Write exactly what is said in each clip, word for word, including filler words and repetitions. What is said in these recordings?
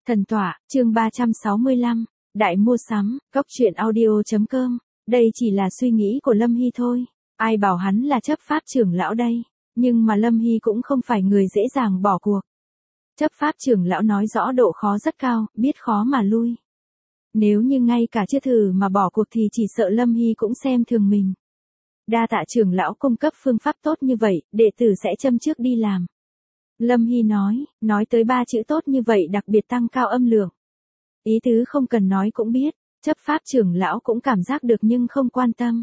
Thần tọa, chương ba trăm sáu mươi lăm, Đại mua sắm, Cóc truyện audio.com. Đây chỉ là suy nghĩ của Lâm Hy thôi. Ai bảo hắn là chấp pháp trưởng lão đây. Nhưng mà Lâm Hy cũng không phải người dễ dàng bỏ cuộc. Chấp pháp trưởng lão nói rõ độ khó rất cao, biết khó mà lui. Nếu như ngay cả chưa thử mà bỏ cuộc thì chỉ sợ Lâm Hy cũng xem thường mình. Đa tạ trưởng lão cung cấp phương pháp tốt như vậy, đệ tử sẽ châm trước đi làm. Lâm Hy nói, nói tới ba chữ tốt như vậy đặc biệt tăng cao âm lượng. Ý tứ không cần nói cũng biết, chấp pháp trưởng lão cũng cảm giác được nhưng không quan tâm.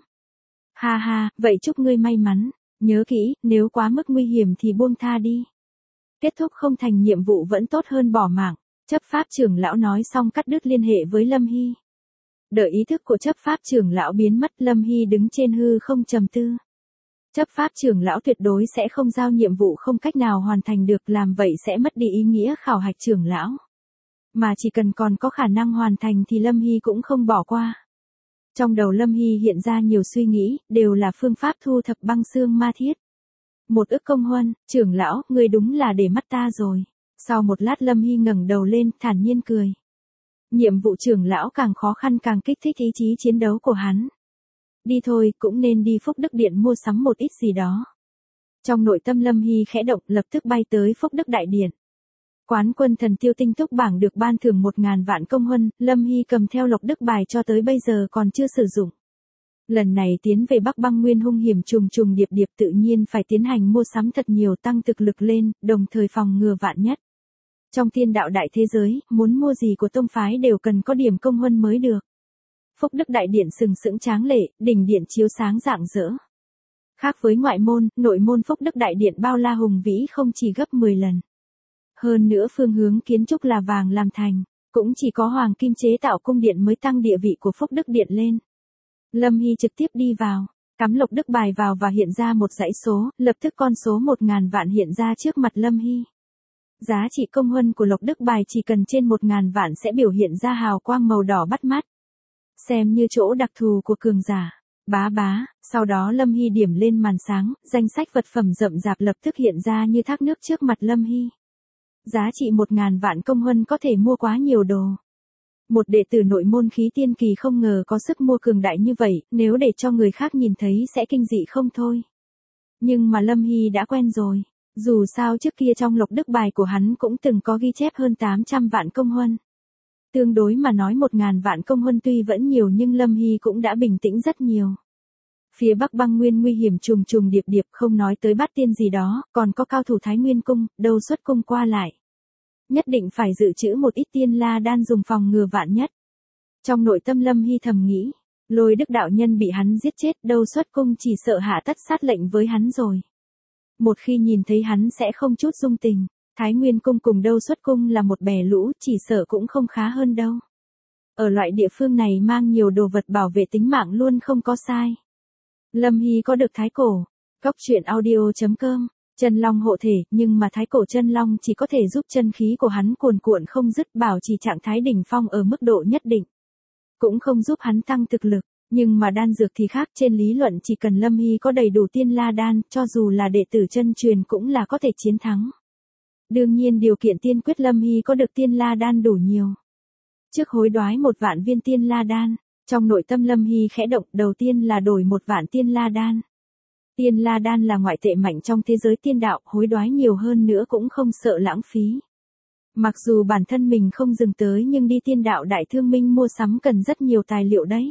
Ha ha, vậy chúc ngươi may mắn, nhớ kỹ, nếu quá mức nguy hiểm thì buông tha đi. Kết thúc không thành nhiệm vụ vẫn tốt hơn bỏ mạng, chấp pháp trưởng lão nói xong cắt đứt liên hệ với Lâm Hy. Đợi ý thức của chấp pháp trưởng lão biến mất, Lâm Hy đứng trên hư không trầm tư. Chấp pháp trưởng lão tuyệt đối sẽ không giao nhiệm vụ không cách nào hoàn thành được, làm vậy sẽ mất đi ý nghĩa khảo hạch trưởng lão. Mà chỉ cần còn có khả năng hoàn thành thì Lâm Hy cũng không bỏ qua. Trong đầu Lâm Hy hiện ra nhiều suy nghĩ, đều là phương pháp thu thập băng xương ma thiết. Một ức công huân, trưởng lão, ngươi đúng là để mắt ta rồi. Sau một lát Lâm Hy ngẩng đầu lên, thản nhiên cười. Nhiệm vụ trưởng lão càng khó khăn càng kích thích ý chí chiến đấu của hắn. Đi thôi, cũng nên đi Phúc Đức Điện mua sắm một ít gì đó. Trong nội tâm Lâm Hy khẽ động, lập tức bay tới Phúc Đức Đại Điện. Quán quân thần tiêu tinh túc bảng được ban thưởng một ngàn vạn công huân, Lâm Hy cầm theo lộc đức bài cho tới bây giờ còn chưa sử dụng. Lần này tiến về Bắc Băng Nguyên hung hiểm trùng trùng điệp điệp, tự nhiên phải tiến hành mua sắm thật nhiều tăng thực lực lên, đồng thời phòng ngừa vạn nhất. Trong thiên đạo đại thế giới, muốn mua gì của tông phái đều cần có điểm công huân mới được. Phúc Đức Đại Điện sừng sững tráng lệ, đỉnh điện chiếu sáng rạng rỡ. Khác với ngoại môn, nội môn Phúc Đức Đại Điện bao la hùng vĩ không chỉ gấp mười lần. Hơn nữa phương hướng kiến trúc là vàng làm thành, cũng chỉ có hoàng kim chế tạo cung điện mới tăng địa vị của Phúc Đức Điện lên. Lâm Hy trực tiếp đi vào, cắm lộc đức bài vào và hiện ra một dãy số, lập tức con số một ngàn vạn hiện ra trước mặt Lâm Hy. Giá trị công huân của lộc đức bài chỉ cần trên một ngàn vạn sẽ biểu hiện ra hào quang màu đỏ bắt mắt. Xem như chỗ đặc thù của cường giả. Bá bá, sau đó Lâm Hy điểm lên màn sáng, danh sách vật phẩm rậm rạp lập tức hiện ra như thác nước trước mặt Lâm Hy. Giá trị một ngàn vạn công huân có thể mua quá nhiều đồ. Một đệ tử nội môn khí tiên kỳ không ngờ có sức mua cường đại như vậy, nếu để cho người khác nhìn thấy sẽ kinh dị không thôi. Nhưng mà Lâm Hy đã quen rồi. Dù sao trước kia trong lộc đức bài của hắn cũng từng có ghi chép hơn tám trăm vạn công huân. Tương đối mà nói một ngàn vạn công huân tuy vẫn nhiều nhưng Lâm Hy cũng đã bình tĩnh rất nhiều. Phía Bắc Băng Nguyên nguy hiểm trùng trùng điệp điệp, không nói tới bát tiên gì đó, còn có cao thủ Thái Nguyên cung, đâu xuất cung qua lại. Nhất định phải dự trữ một ít tiên la đan dùng phòng ngừa vạn nhất. Trong nội tâm Lâm Hy thầm nghĩ, Lôi Đức đạo nhân bị hắn giết chết, đâu xuất cung chỉ sợ hạ tất sát lệnh với hắn rồi. Một khi nhìn thấy hắn sẽ không chút dung tình. Thái Nguyên cung cùng đâu xuất cung là một bè lũ, chỉ sợ cũng không khá hơn đâu. Ở loại địa phương này mang nhiều đồ vật bảo vệ tính mạng luôn không có sai. Lâm Hy có được thái cổ, Cóc truyện audio.com, chân long hộ thể, nhưng mà thái cổ chân long chỉ có thể giúp chân khí của hắn cuồn cuộn không dứt, bảo trì trạng thái đỉnh phong ở mức độ nhất định. Cũng không giúp hắn tăng thực lực, nhưng mà đan dược thì khác, trên lý luận chỉ cần Lâm Hy có đầy đủ tiên la đan, cho dù là đệ tử chân truyền cũng là có thể chiến thắng. Đương nhiên điều kiện tiên quyết Lâm Hy có được tiên la đan đủ nhiều. Trước hối đoái một vạn viên tiên la đan, trong nội tâm Lâm Hy khẽ động, đầu tiên là đổi một vạn tiên la đan. Tiên la đan là ngoại tệ mạnh trong thế giới tiên đạo, hối đoái nhiều hơn nữa cũng không sợ lãng phí. Mặc dù bản thân mình không dừng tới nhưng đi tiên đạo đại thương minh mua sắm cần rất nhiều tài liệu đấy.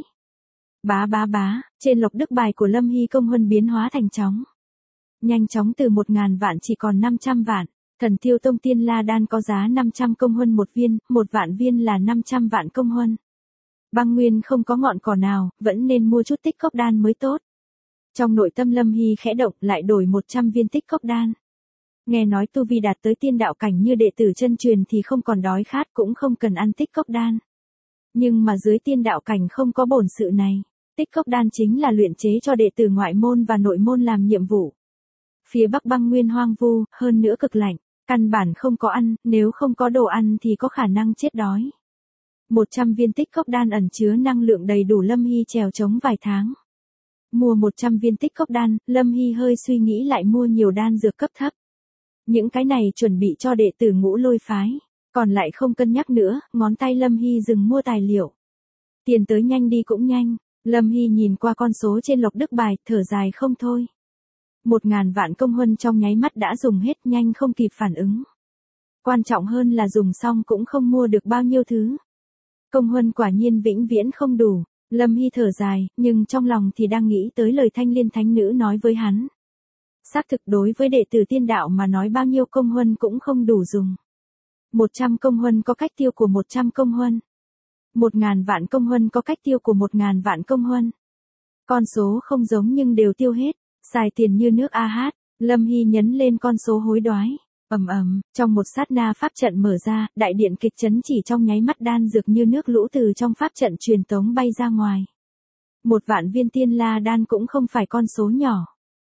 Bá bá bá, trên lộc đức bài của Lâm Hy công huân biến hóa thành chóng. Nhanh chóng từ một ngàn vạn chỉ còn năm trăm vạn. Thần Tiêu Tông tiên la đan có giá năm trăm công huân một viên, một vạn viên là năm trăm vạn công huân. Băng Nguyên không có ngọn cỏ nào, vẫn nên mua chút tích cốc đan mới tốt. Trong nội tâm Lâm Hy khẽ động, lại đổi một trăm viên tích cốc đan. Nghe nói tu vi đạt tới tiên đạo cảnh như đệ tử chân truyền thì không còn đói khát cũng không cần ăn tích cốc đan. Nhưng mà dưới tiên đạo cảnh không có bổn sự này. Tích cốc đan chính là luyện chế cho đệ tử ngoại môn và nội môn làm nhiệm vụ. Phía Bắc Băng Nguyên hoang vu, hơn nữa cực lạnh, căn bản không có ăn, nếu không có đồ ăn thì có khả năng chết đói. một trăm viên tích cốc đan ẩn chứa năng lượng đầy đủ Lâm Hy trèo trống vài tháng. Mua một trăm viên tích cốc đan, Lâm Hy hơi suy nghĩ lại mua nhiều đan dược cấp thấp. Những cái này chuẩn bị cho đệ tử Ngũ Lôi phái. Còn lại không cân nhắc nữa, ngón tay Lâm Hy dừng mua tài liệu. Tiền tới nhanh đi cũng nhanh, Lâm Hy nhìn qua con số trên lộc đức bài, thở dài không thôi. Một ngàn vạn công huân trong nháy mắt đã dùng hết, nhanh không kịp phản ứng. Quan trọng hơn là dùng xong cũng không mua được bao nhiêu thứ. Công huân quả nhiên vĩnh viễn không đủ, Lâm Hy thở dài, nhưng trong lòng thì đang nghĩ tới lời Thanh Liên Thánh Nữ nói với hắn. Xác thực đối với đệ tử tiên đạo mà nói bao nhiêu công huân cũng không đủ dùng. Một trăm công huân có cách tiêu của một trăm công huân. Một ngàn vạn công huân có cách tiêu của một ngàn vạn công huân. Con số không giống nhưng đều tiêu hết, xài tiền như nước a hát, Lâm Hy nhấn lên con số hối đoái. Ầm ầm, trong một sát na pháp trận mở ra, đại điện kịch chấn chỉ trong nháy mắt đan dược như nước lũ từ trong pháp trận truyền tống bay ra ngoài. Một vạn viên tiên la đan cũng không phải con số nhỏ.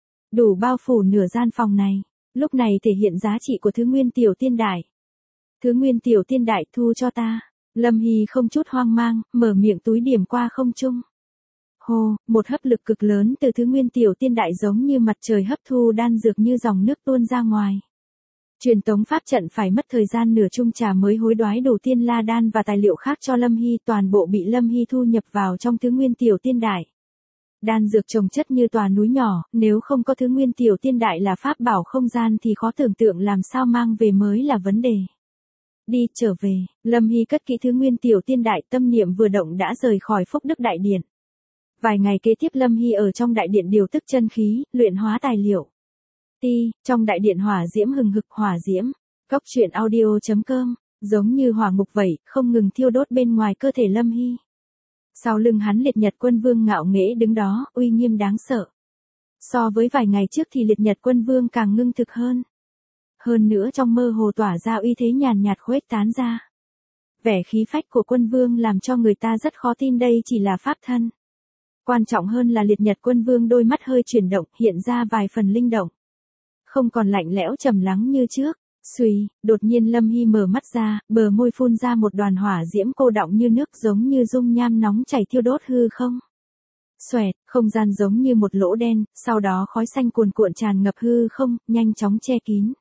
Đủ bao phủ nửa gian phòng này, lúc này thể hiện giá trị của thứ nguyên tiểu tiên đại. Thứ nguyên tiểu tiên đại thu cho ta. Lâm Hy không chút hoang mang, mở miệng túi điểm qua không trung. Hô, một hấp lực cực lớn từ thứ nguyên tiểu tiên đại giống như mặt trời hấp thu đan dược như dòng nước tuôn ra ngoài. Truyền tống pháp trận phải mất thời gian nửa chung trà mới hối đoái đủ tiên la đan và tài liệu khác cho Lâm Hy, toàn bộ bị Lâm Hy thu nhập vào trong thứ nguyên tiểu tiên đại. Đan dược trồng chất như tòa núi nhỏ, nếu không có thứ nguyên tiểu tiên đại là pháp bảo không gian thì khó tưởng tượng làm sao mang về mới là vấn đề. Đi, trở về, Lâm Hy cất kỹ thứ nguyên tiểu tiên đại, tâm niệm vừa động đã rời khỏi Phúc Đức Đại Điện. Vài ngày kế tiếp Lâm Hy ở trong đại điện điều tức chân khí, luyện hóa tài liệu. Ti, trong đại điện hỏa diễm hừng hực, hỏa diễm, góc truyện audio chấm com, giống như hỏa ngục vậy, không ngừng thiêu đốt bên ngoài cơ thể Lâm Hy. Sau lưng hắn Liệt Nhật Quân Vương ngạo nghễ đứng đó, uy nghiêm đáng sợ. So với vài ngày trước thì Liệt Nhật Quân Vương càng ngưng thực hơn. Hơn nữa trong mơ hồ tỏa ra uy thế nhàn nhạt khuếch tán ra. Vẻ khí phách của Quân Vương làm cho người ta rất khó tin đây chỉ là pháp thân. Quan trọng hơn là Liệt Nhật Quân Vương đôi mắt hơi chuyển động, hiện ra vài phần linh động. Không còn lạnh lẽo trầm lắng như trước. Xuy, đột nhiên Lâm Hy mở mắt ra, bờ môi phun ra một đoàn hỏa diễm cô đọng như nước, giống như dung nham nóng chảy thiêu đốt hư không. Xoẹt, không gian giống như một lỗ đen, sau đó khói xanh cuồn cuộn tràn ngập hư không, nhanh chóng che kín.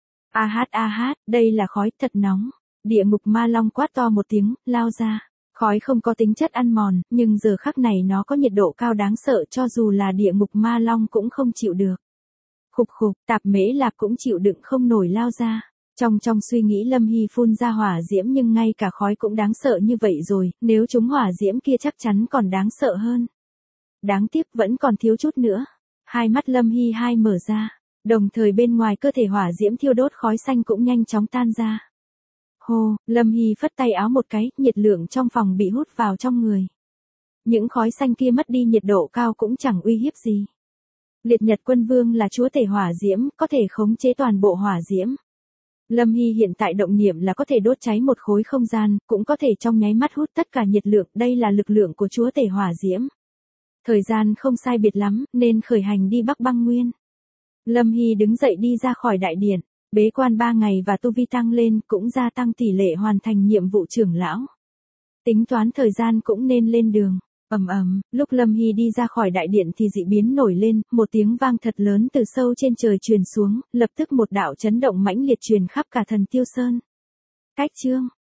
A hát a hát, đây là khói thật nóng. Địa ngục ma long quát to một tiếng, lao ra. Khói không có tính chất ăn mòn, nhưng giờ khắc này nó có nhiệt độ cao đáng sợ, cho dù là địa ngục ma long cũng không chịu được. Khục khục, Tạp Mễ Lạp cũng chịu đựng không nổi lao ra. Trong trong suy nghĩ Lâm Hy phun ra hỏa diễm, nhưng ngay cả khói cũng đáng sợ như vậy rồi, nếu chúng hỏa diễm kia chắc chắn còn đáng sợ hơn. Đáng tiếc vẫn còn thiếu chút nữa. Hai mắt Lâm Hy hai mở ra, đồng thời bên ngoài cơ thể hỏa diễm thiêu đốt khói xanh cũng nhanh chóng tan ra. Hô, Lâm Hy phất tay áo một cái, nhiệt lượng trong phòng bị hút vào trong người. Những khói xanh kia mất đi nhiệt độ cao cũng chẳng uy hiếp gì. Liệt Nhật Quân Vương là chúa tể hỏa diễm, có thể khống chế toàn bộ hỏa diễm. Lâm Hy hiện tại động niệm là có thể đốt cháy một khối không gian, cũng có thể trong nháy mắt hút tất cả nhiệt lượng, đây là lực lượng của chúa tể hỏa diễm. Thời gian không sai biệt lắm, nên khởi hành đi Bắc Băng Nguyên. Lâm Hy đứng dậy đi ra khỏi đại điện, bế quan ba ngày và tu vi tăng lên, cũng gia tăng tỷ lệ hoàn thành nhiệm vụ trưởng lão. Tính toán thời gian cũng nên lên đường. Ầm ầm, lúc Lâm Hy đi ra khỏi đại điện thì dị biến nổi lên, một tiếng vang thật lớn từ sâu trên trời truyền xuống, lập tức một đạo chấn động mãnh liệt truyền khắp cả Thần Tiêu Sơn. Cách chương